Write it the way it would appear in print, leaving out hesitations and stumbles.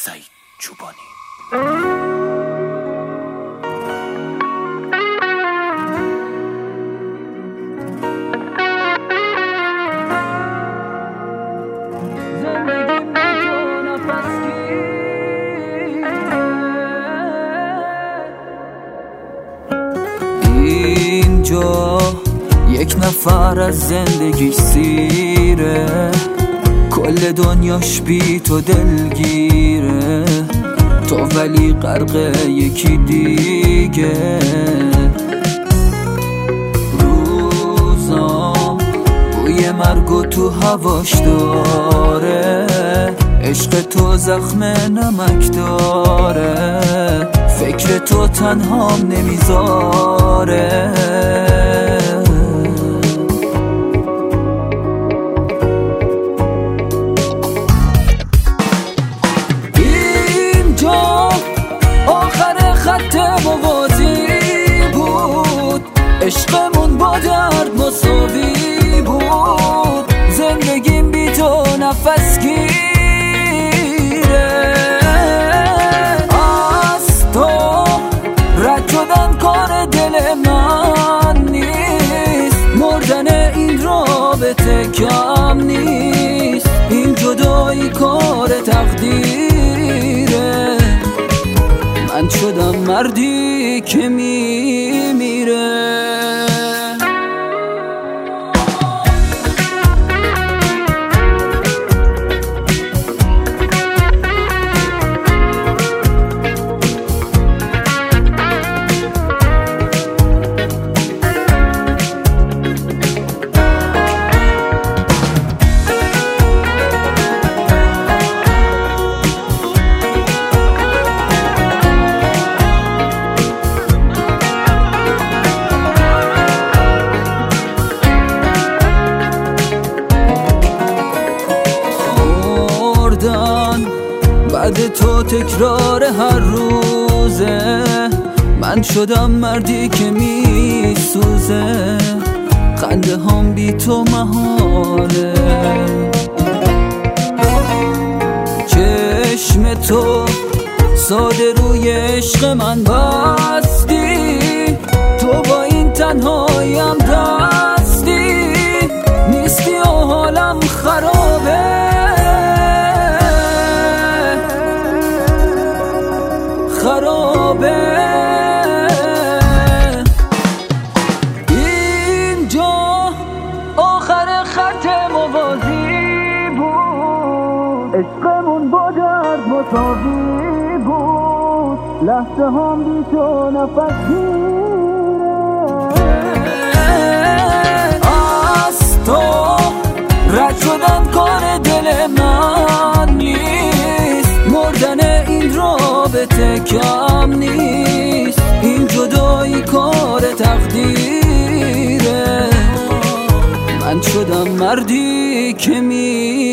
سعید چوبانی. اینجا یک نفر از زندگی سیره، کل دنیاش بی تو دلگیره، تو ولی غرق یکی دیگه. روزام بوی مرگو تو هواش داره، عشق تو زخم نمک داره، فکر تو تنهام نمیذاره. اینجا آخر خط موازی بود، عشقمون با درد مساوی بود، زندگیم بی تو نفس گیره. شدن کار دل من نیست، مردن این رابطه کم نیست، این جدایی کار تقدیره، من شدم مردی که میمیره. بعد تو تکرار هر روزه، من شدم مردی که میسوزه، خنده هم بی تو محاله. چشم تو ساده روی عشق من بستی، تو با این تنهاییم دستی، نیستی و حالم خرابه خرابه. اینجا آخر خط موازی بود، عشقمون با درد مساوی بود، لحظه هم بی تو نفس گیره. از تو رد شدن کار دل من نیست، مردن این رابطه کم نیست، این جدایی کار تقدیره، من شدم مردی که